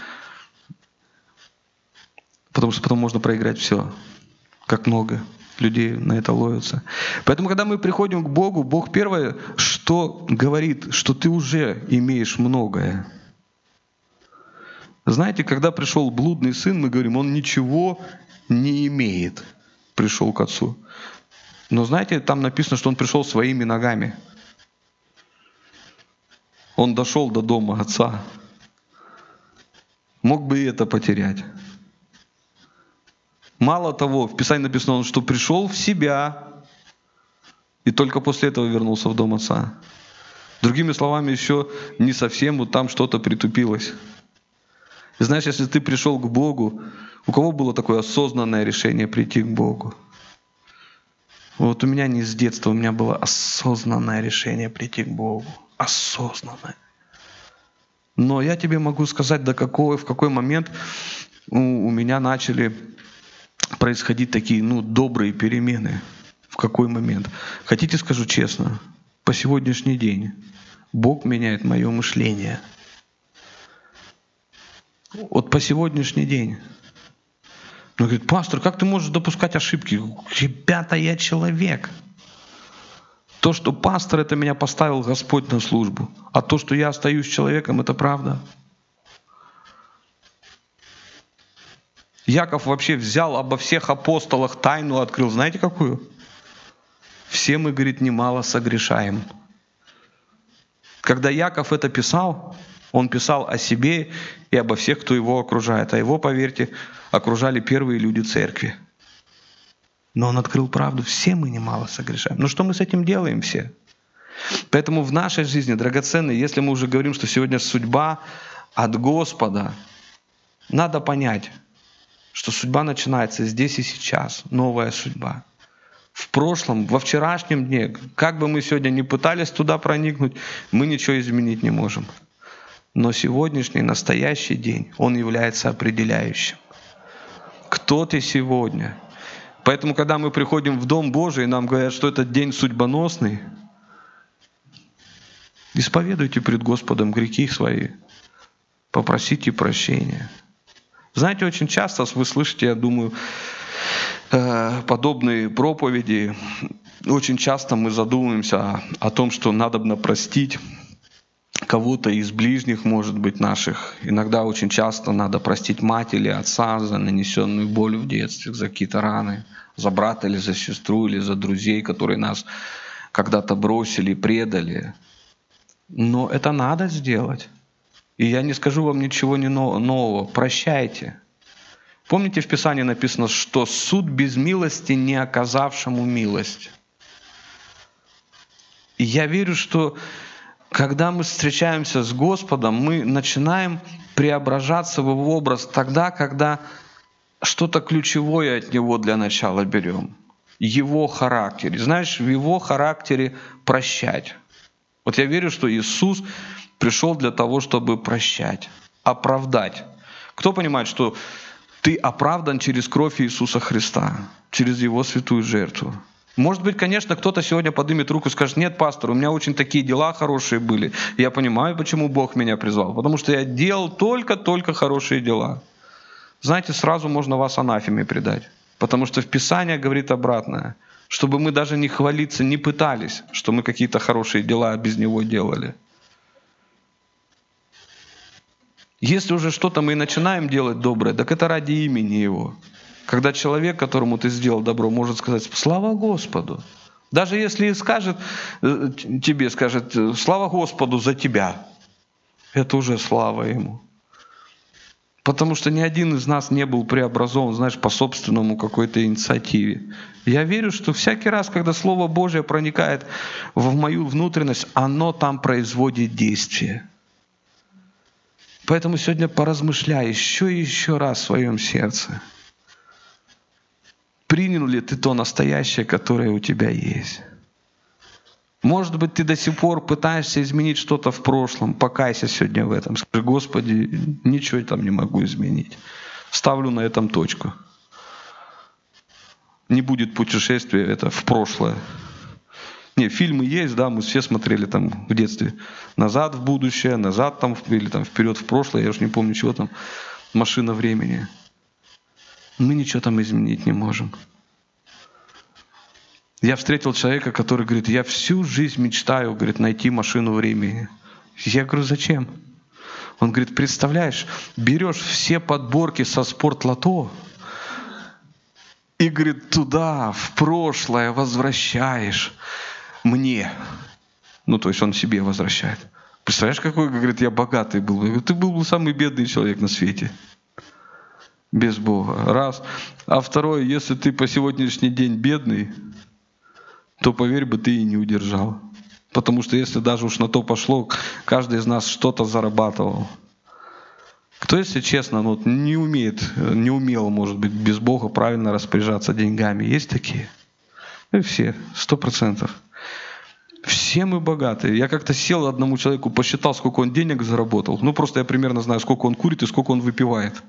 Потому что потом можно проиграть все. Как много людей на это ловятся. Поэтому, когда мы приходим к Богу, Бог первое, что говорит, что ты уже имеешь многое. Знаете, когда пришел блудный сын, мы говорим: он ничего не имеет. Пришел к отцу. Но знаете, там написано, что он пришел своими ногами. Он дошел до дома отца. Мог бы и это потерять. Мало того, в Писании написано, что пришел в себя и только после этого вернулся в дом отца. Другими словами, еще не совсем вот там что-то притупилось. И знаешь, если ты пришел к Богу, у кого было такое осознанное решение прийти к Богу? Вот у меня не с детства, у меня было осознанное решение прийти к Богу. Осознанное. Но я тебе могу сказать, до какого, в какой момент у, у меня начали происходить такие, ну, добрые перемены. В какой момент? Хотите, скажу честно, по сегодняшний день Бог меняет мое мышление. Вот по сегодняшний день. Он говорит: пастор, как ты можешь допускать ошибки? Ребята, я человек. То, что пастор, это меня поставил Господь на службу. А то, что я остаюсь человеком, это правда. Яков вообще взял обо всех апостолах тайну, открыл. Знаете какую? Все мы, говорит, немало согрешаем. Когда Яков это писал, он писал о себе и обо всех, кто его окружает. А его, поверьте, окружали первые люди церкви. Но он открыл правду. Все мы немало согрешаем. Ну что мы с этим делаем все? Поэтому в нашей жизни, драгоценные, если мы уже говорим, что сегодня судьба от Господа, надо понять, что судьба начинается здесь и сейчас. Новая судьба. В прошлом, во вчерашнем дне, как бы мы сегодня ни пытались туда проникнуть, мы ничего изменить не можем. Но сегодняшний, настоящий день, он является определяющим. Кто ты сегодня? Поэтому, когда мы приходим в Дом Божий, и нам говорят, что этот день судьбоносный, исповедуйте пред Господом грехи свои, попросите прощения. Знаете, очень часто вы слышите, я думаю, подобные проповеди. Очень часто мы задумываемся о том, что надобно простить кого-то из ближних, может быть, наших. Иногда очень часто надо простить мать или отца за нанесенную боль в детстве, за какие-то раны, за брата или за сестру, или за друзей, которые нас когда-то бросили, предали. Но это надо сделать. И я не скажу вам ничего нового. Прощайте. Помните, в Писании написано, что суд без милости не оказавшему милость. И я верю, что когда мы встречаемся с Господом, мы начинаем преображаться в Его образ тогда, когда что-то ключевое от Него для начала берем. Его характер. И знаешь, в Его характере прощать. Вот я верю, что Иисус пришел для того, чтобы прощать, оправдать. Кто понимает, что ты оправдан через кровь Иисуса Христа, через Его святую жертву? Может быть, конечно, кто-то сегодня поднимет руку и скажет: нет, пастор, у меня очень такие дела хорошие были. Я понимаю, почему Бог меня призвал. Потому что я делал только-только хорошие дела. Знаете, сразу можно вас анафеме предать. Потому что в Писании говорит обратное. Чтобы мы даже не хвалиться, не пытались, что мы какие-то хорошие дела без Него делали. Если уже что-то мы и начинаем делать доброе, так это ради имени Его. Когда человек, которому ты сделал добро, может сказать: слава Господу. Даже если скажет, тебе скажет: слава Господу за тебя. Это уже слава Ему. Потому что ни один из нас не был преобразован, знаешь, по собственному какой-то инициативе. Я верю, что всякий раз, когда Слово Божие проникает в мою внутренность, оно там производит действие. Поэтому сегодня поразмышляй еще и еще раз в своем сердце. Принял ли ты то настоящее, которое у тебя есть? Может быть, ты до сих пор пытаешься изменить что-то в прошлом. Покайся сегодня в этом. Скажи: Господи, ничего я там не могу изменить. Ставлю на этом точку. Не будет путешествия это в прошлое. Не, фильмы есть, да, мы все смотрели там в детстве. Назад в будущее, назад там, или там вперед в прошлое, я уж не помню, чего там. Машина времени. Мы ничего там изменить не можем. Я встретил человека, который говорит: я всю жизнь мечтаю, говорит, найти машину времени. Я говорю: зачем? Он говорит: представляешь, берешь все подборки со спортлото и, говорит, туда, в прошлое возвращаешь мне. Ну, то есть он себе возвращает. Представляешь, какой, говорит, я богатый был. Я говорю: ты был бы самый бедный человек на свете. Без Бога. Раз. А второе, если ты по сегодняшний день бедный, то, поверь бы, ты и не удержал. Потому что если даже уж на то пошло, каждый из нас что-то зарабатывал. Кто, если честно, ну, не умеет, не умел, может быть, без Бога правильно распоряжаться деньгами? Есть такие? И все, сто процентов. Все мы богатые. Я как-то сел одному человеку, посчитал, сколько он денег заработал. Ну, просто я примерно знаю, сколько он курит и сколько он выпивает.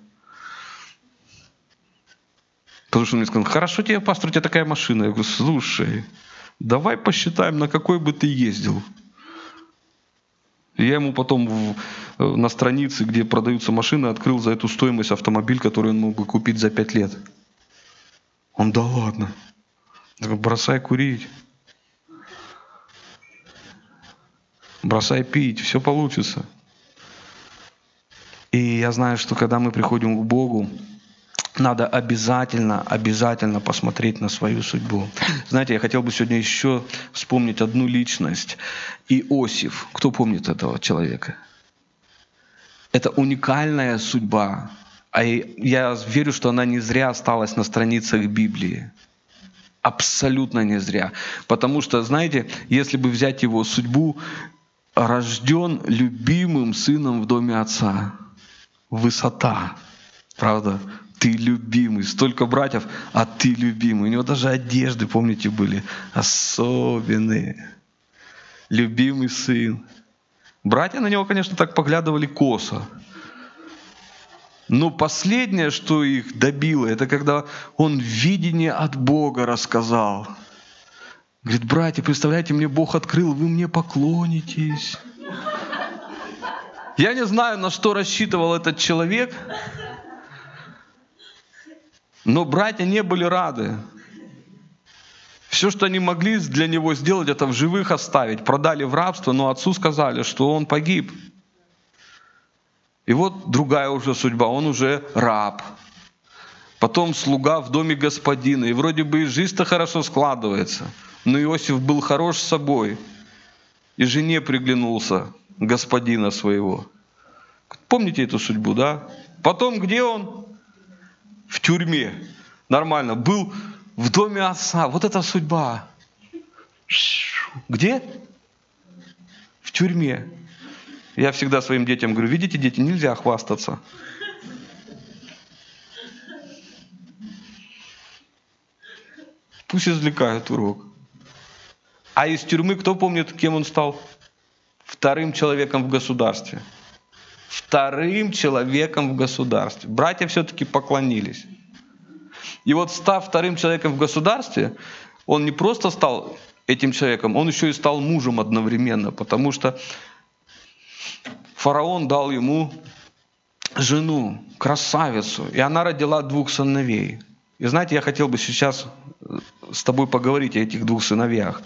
Потому что он мне сказал: хорошо тебе, пастор, у тебя такая машина. Я говорю: слушай, давай посчитаем, на какой бы ты ездил. Я ему потом в, на странице, где продаются машины, открыл за эту стоимость автомобиль, который он мог бы купить за пять лет. Он: да ладно. Я говорю: бросай курить. Бросай пить, все получится. И я знаю, что когда мы приходим к Богу, надо обязательно, обязательно посмотреть на свою судьбу. Знаете, я хотел бы сегодня еще вспомнить одну личность. Иосиф. Кто помнит этого человека? Это уникальная судьба. А я верю, что она не зря осталась на страницах Библии. Абсолютно не зря. Потому что, знаете, если бы взять его судьбу, рожден любимым сыном в доме отца. Высота. Правда? Ты любимый. Столько братьев, а ты любимый. У него даже одежды, помните, были особенные. Любимый сын. Братья на него, конечно, так поглядывали косо. Но последнее, что их добило, это когда он видение от Бога рассказал. Говорит: братья, представляете, мне Бог открыл, вы мне поклонитесь. Я не знаю, на что рассчитывал этот человек, но братья не были рады. Все, что они могли для него сделать, это в живых оставить. Продали в рабство, но отцу сказали, что он погиб. И вот другая уже судьба, он уже раб. Потом слуга в доме господина. И вроде бы и жизнь-то хорошо складывается. Но Иосиф был хорош с собой. И жене приглянулся господина своего. Помните эту судьбу, да? Потом где он? В тюрьме. Нормально. Был в доме отца. Вот это судьба. Где? В тюрьме. Я всегда своим детям говорю: видите, дети, нельзя хвастаться. Пусть извлекают урок. А из тюрьмы кто помнит, кем он стал? Вторым человеком в государстве. Вторым человеком в государстве. Братья все-таки поклонились. И вот, став вторым человеком в государстве, он не просто стал этим человеком, он еще и стал мужем одновременно, потому что фараон дал ему жену, красавицу, и она родила двух сыновей. И знаете, я хотел бы сейчас с тобой поговорить о этих двух сыновьях.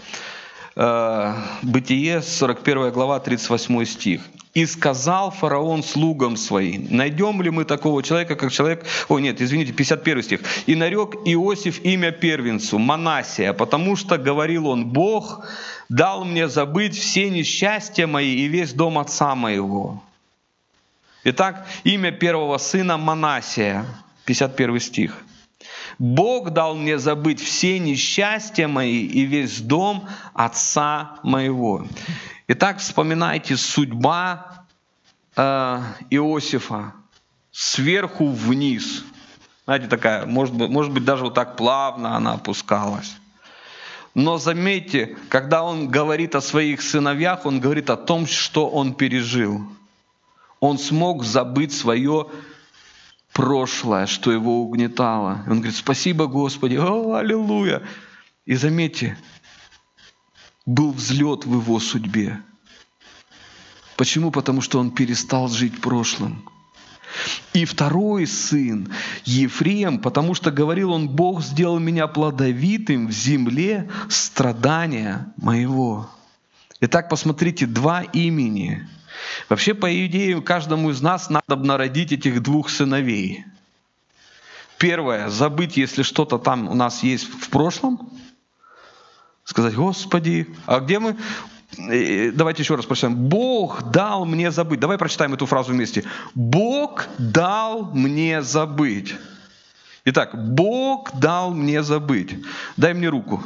Бытие, сорок первая глава, тридцать восьмой стих. «И сказал фараон слугам своим: найдем ли мы такого человека, как человек...» О, нет, извините, пятьдесят первый стих. «И нарек Иосиф имя первенцу, Манассия, потому что, говорил он, Бог дал мне забыть все несчастья мои и весь дом отца моего». Итак, имя первого сына Манассия, пятьдесят первый стих. «Бог дал мне забыть все несчастья мои и весь дом отца моего». Итак, вспоминайте, судьба э, Иосифа сверху вниз. Знаете, такая, может быть, может быть, даже вот так плавно она опускалась. Но заметьте, когда он говорит о своих сыновьях, он говорит о том, что он пережил. Он смог забыть свое прошлое, что его угнетало. Он говорит: спасибо, Господи, о, аллилуйя. И заметьте, был взлет в его судьбе. Почему? Потому что он перестал жить прошлым. И второй сын, Ефрем, потому что говорил он: Бог сделал меня плодовитым в земле страдания моего. Итак, посмотрите, два имени. Вообще, по идее, каждому из нас надо народить этих двух сыновей. Первое, забыть, если что-то там у нас есть в прошлом. Сказать: Господи, а где мы? Давайте еще раз прочитаем. Бог дал мне забыть. Давай прочитаем эту фразу вместе. Бог дал мне забыть. Итак, Бог дал мне забыть. Дай мне руку.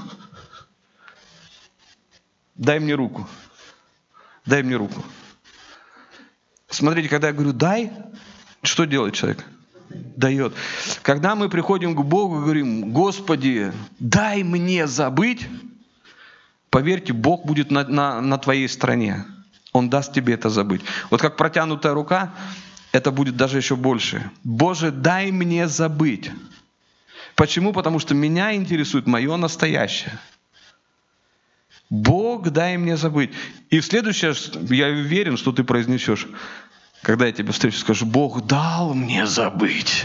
Дай мне руку. Дай мне руку. Смотрите, когда я говорю «дай», что делает человек? Дает. Когда мы приходим к Богу и говорим: Господи, дай мне забыть, поверьте, Бог будет на, на, на твоей стороне. Он даст тебе это забыть. Вот как протянутая рука, это будет даже еще больше. Боже, дай мне забыть. Почему? Потому что меня интересует мое настоящее. Бог, дай мне забыть. И в следующее, я уверен, что ты произнесешь, когда я тебя встречу, скажешь: Бог дал мне забыть.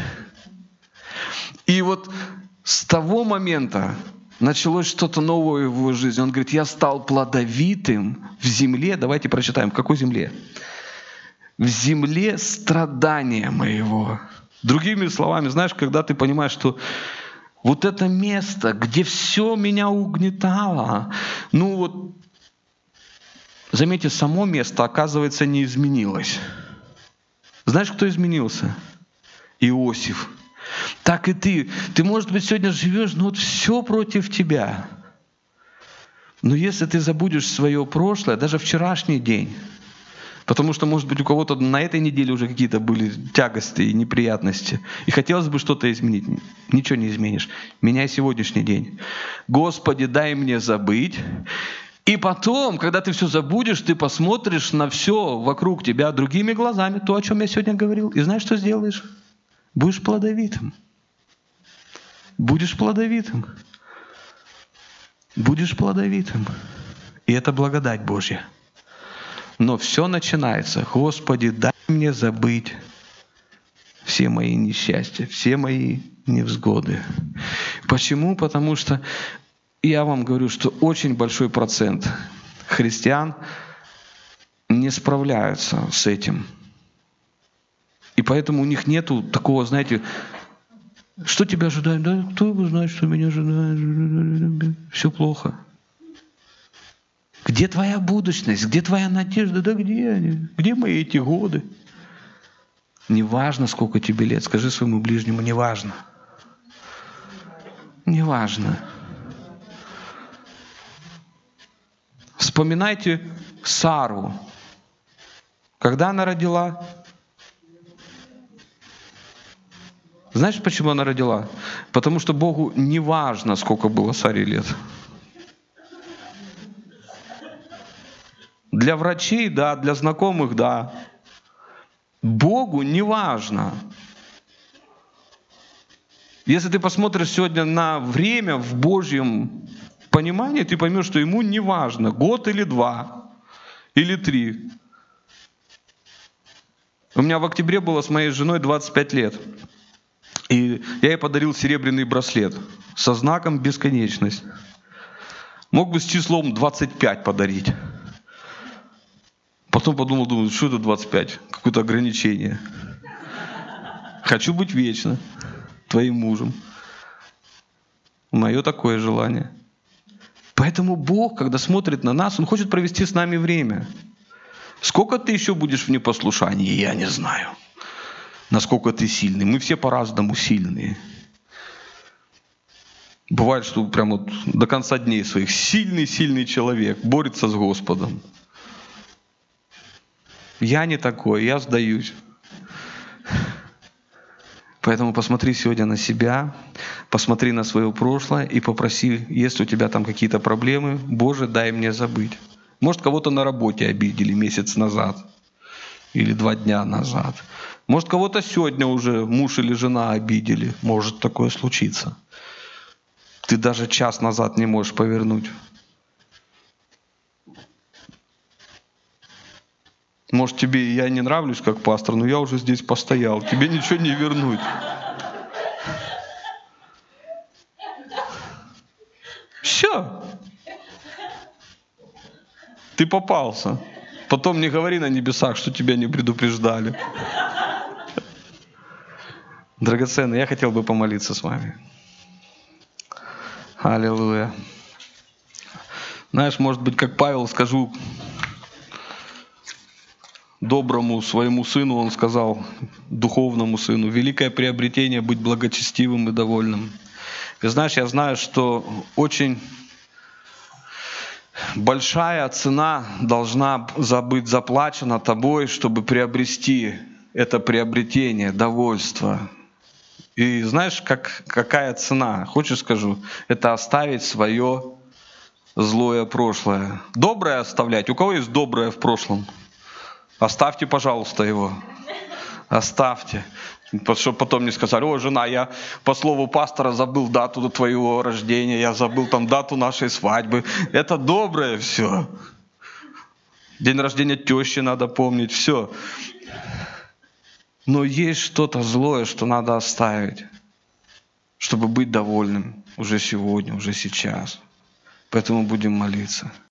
И вот с того момента началось что-то новое в его жизни. Он говорит: я стал плодовитым в земле. Давайте прочитаем. В какой земле? В земле страдания моего. Другими словами, знаешь, когда ты понимаешь, что вот это место, где все меня угнетало, ну вот, заметьте, само место, оказывается, не изменилось. Знаешь, кто изменился? Иосиф. Так и ты. Ты, может быть, сегодня живешь, но вот все против тебя. Но если ты забудешь свое прошлое, даже вчерашний день, потому что, может быть, у кого-то на этой неделе уже какие-то были тягости и неприятности, и хотелось бы что-то изменить, ничего не изменишь. Меняй сегодняшний день. Господи, дай мне забыть. И потом, когда ты все забудешь, ты посмотришь на все вокруг тебя другими глазами, то, о чем я сегодня говорил, и знаешь, что сделаешь? Будешь плодовитым. Будешь плодовитым. Будешь плодовитым. И это благодать Божья. Но все начинается: Господи, дай мне забыть все мои несчастья, все мои невзгоды. Почему? Потому что я вам говорю, что очень большой процент христиан не справляются с этим. И поэтому у них нету такого, знаете, что тебя ожидает? Да, кто его знает, что меня ожидает? Все плохо. Где твоя будущность? Где твоя надежда? Да где они? Где мои эти годы? Неважно, сколько тебе лет. Скажи своему ближнему: неважно. Неважно. Вспоминайте Сару. Когда она родила? Знаешь, почему она родила? Потому что Богу не важно, сколько было Саре лет. Для врачей, да, для знакомых, да. Богу не важно. Если ты посмотришь сегодня на время в Божьем понимании, ты поймешь, что ему не важно, год или два, или три. У меня в октябре было с моей женой двадцать пять лет. И я ей подарил серебряный браслет со знаком бесконечность. Мог бы с числом двадцать пять подарить. Потом подумал, думаю, что это двадцать пять? Какое-то ограничение. Хочу быть вечно твоим мужем. Мое такое желание. Поэтому Бог, когда смотрит на нас, Он хочет провести с нами время. Сколько ты еще будешь в непослушании, я не знаю. Насколько ты сильный. Мы все по-разному сильные. Бывает, что прям вот до конца дней своих сильный-сильный человек борется с Господом. Я не такой, я сдаюсь. Поэтому посмотри сегодня на себя, посмотри на свое прошлое и попроси, если у тебя там какие-то проблемы, Боже, дай мне забыть. Может, кого-то на работе обидели месяц назад или два дня назад. Может, кого-то сегодня уже муж или жена обидели. Может такое случиться. Ты даже час назад не можешь повернуть. Может, тебе я не нравлюсь как пастор, но я уже здесь постоял. Тебе ничего не вернуть. Все. Ты попался. Потом не говори на небесах, что тебя не предупреждали. Драгоценный, я хотел бы помолиться с вами. Аллилуйя. Знаешь, может быть, как Павел, скажу доброму своему сыну, он сказал, духовному сыну, великое приобретение быть благочестивым и довольным. И знаешь, я знаю, что очень большая цена должна быть заплачена тобой, чтобы приобрести это приобретение, довольство. И знаешь, как, какая цена? Хочешь скажу? Это оставить свое злое прошлое. Доброе оставлять. У кого есть доброе в прошлом? Оставьте, пожалуйста, его. Оставьте. Чтобы потом не сказали, о, жена, я по слову пастора забыл дату твоего рождения, я забыл там дату нашей свадьбы. Это доброе все. День рождения тещи надо помнить, все. Но есть что-то злое, что надо оставить, чтобы быть довольным уже сегодня, уже сейчас. Поэтому будем молиться.